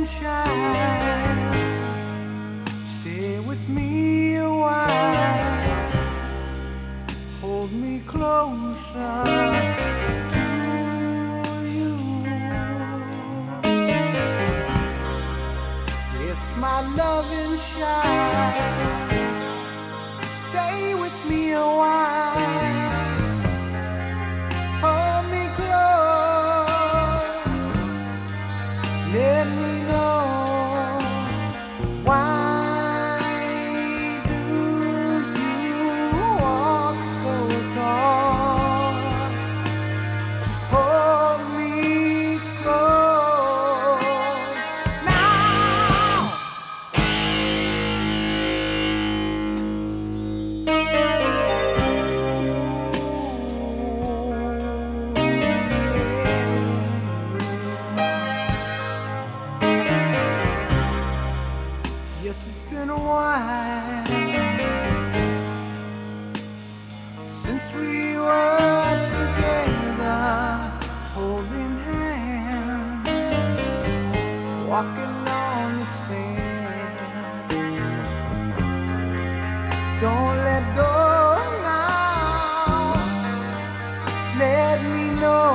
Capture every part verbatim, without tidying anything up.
loving child, stay with me a while, hold me closer to you. Yes, my loving child, stay with me a while, hold me close, let me know why do you walk so tall. Just hold me close now. Yes, it's been a while since we were together, holding hands, walking on the sand. Don't let go now, let me know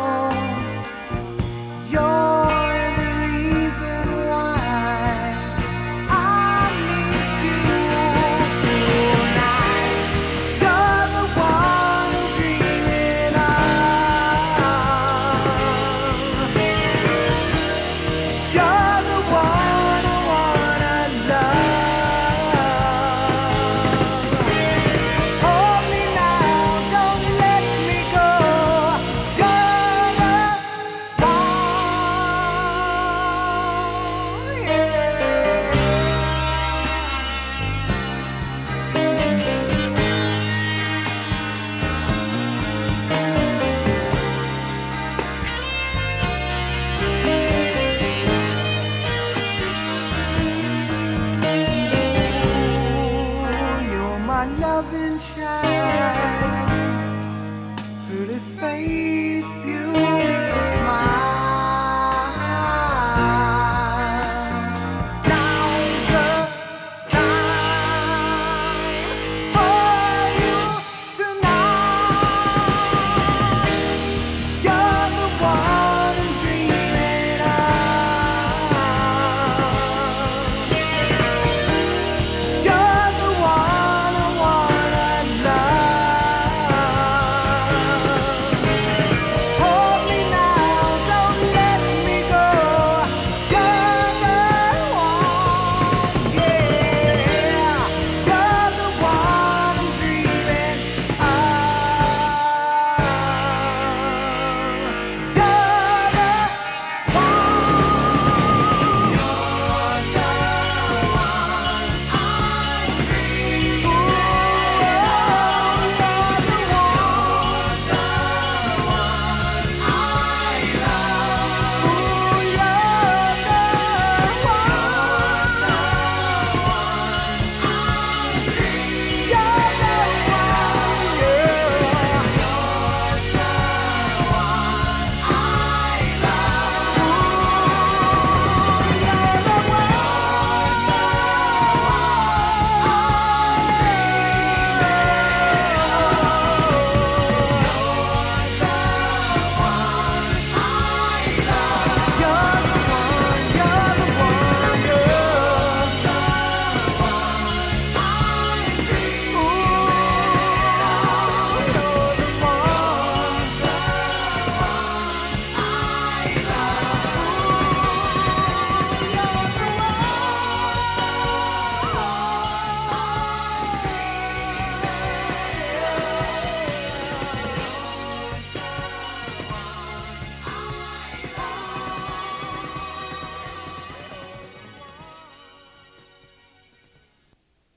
you're the reason why I need you tonight. You're the one I'm dreaming of. You're the one I wanna love. Hold me now, don't let me go. You're the one, yeah. Oh, you're my loving child, pretty face, beautiful